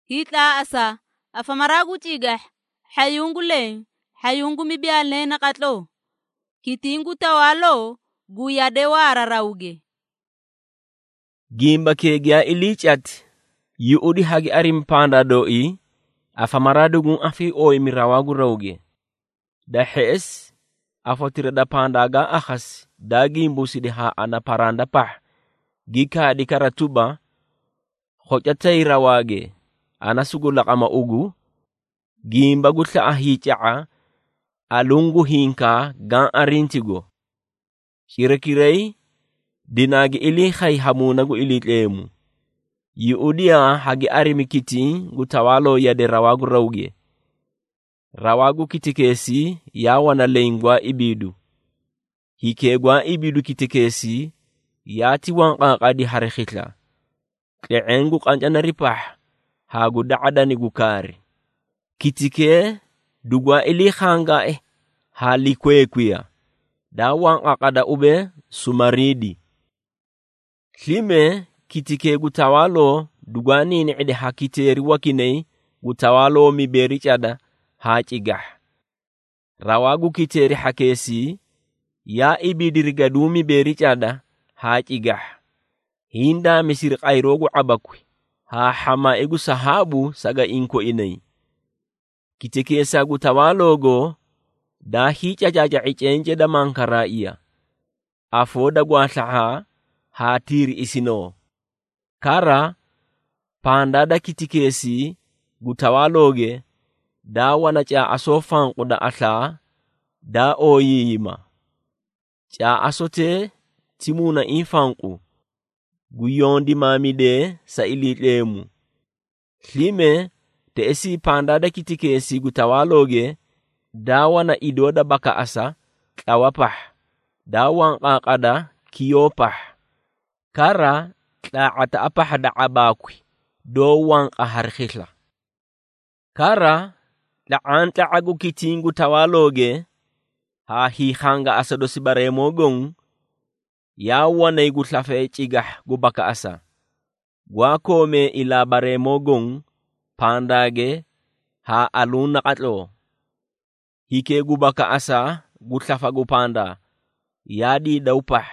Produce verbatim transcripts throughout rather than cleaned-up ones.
hitla asa afamaragu chigah hayungu le hayungu mibiale na katlo kitingu tawalo guyade wara rauge gimba kegya ilichat yuudi hagi arim panda doi afamaradugun afi oy mirawagu rauge da hes afotire da pandaga akhas da gimbu sidi ha ana paranda pah gika di karatuba khojatay rawage ana sugula kama ugu gimba gutla ahicha alungu hinka gan arintigo kirekirei dinagi ili khay hamunagu ilitlemu yuudia hagi arimikiti gutawalo yade rawagu rauge rawagu kitikesi yawana lengwa ibidu hikegwa ibidu kitikesi yati wanqa di harikhitla keengu kanjana ripah hagu daadani gukari kitike dugwa ili khanga eh hali kwekwiya da wanqa kada ube sumaridi klime kitike gutawalo dugwani ni ide hakiteri wakinei gutawalo miberi chada hachigah rawagu kiteri hakesi ya ibidirga dumi beri chada hachigah hinda misir qayrogu abakwi ha hama egu sahabu saga inko inei kitike sa gutawalogo da hicha jaja ichenje da mankara iya afoda gwatlaha ha tiri isino kara panda da kitikesi gutawaloge da wana cha asofan kuda atla da oyima cha asote timuna infanku guyondi mamide sa ilitlemu klime te esi panda da kitikesi gutawaloge da wana idoda baka asa klawapah da wanqa kada kiyopah kara tlaata apah da abakwi do wanqa harkhitla kara la'anta agu kitingu tawaloge ha hi khanga asado sibare mogon ya wana igutlafe chigah gubaka asa gwa kome ila bare mogon pandage ha aluna katlo hike gubaka asa gutlafa gupanda yadi daupah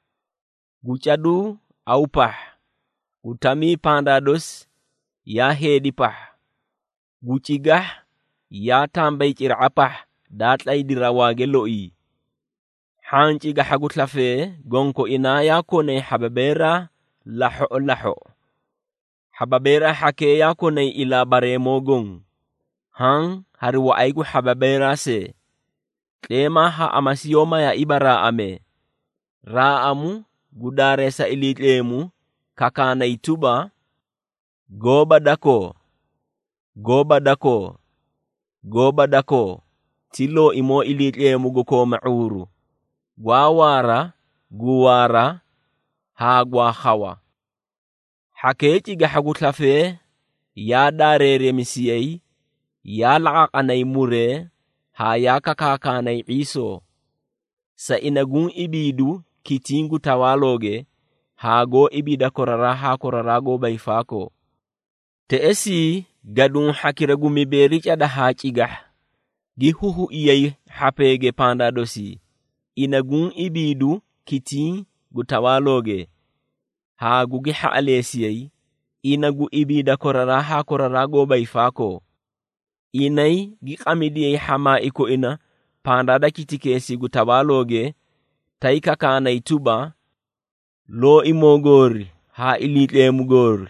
guchadu aupah utami panda dos ya hedi pah guchigah ya tambay chirapah datlay dirawage loi hanchi gahagutlafe gonko ina ya kone hababera laho laho hababera hake ya kone ila bare mogon hang harwa aigu hababera se klema ha amasiyoma ya ibara ame raamu gudare sa ilitlemu kakana ituba goba dako goba dako goba dako tilo imo ilitlemu goko mauru gwawara guwara ha gwa khawa hakechi gahagutlafe ya darere misiyei ya laqanay mure ha ya kakakanay iso sa inagun ibidu kitingu tawaloge hago ibida korara ha korarago baifako te esi gadun hakiragu miberi chada hachigah gihuhu iyai hapege panda dosi inagun ibidu kitin gutawaloge hagu giha alesiyai inagu ibida korara ha korarago baifako inai giqamidi hama iko ina panda da kitikesi gutawaloge taika kana ituba lo imogori ha ilitlemu gori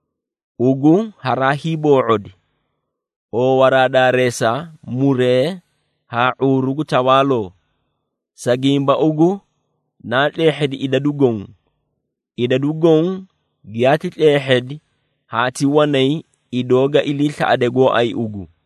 ugu harahi boodi o warada resa mure ha urugu tawalo sagimba ugu na tehedi idadugong idadugong giati tehedi hati wanai idoga ililta adego ay ugu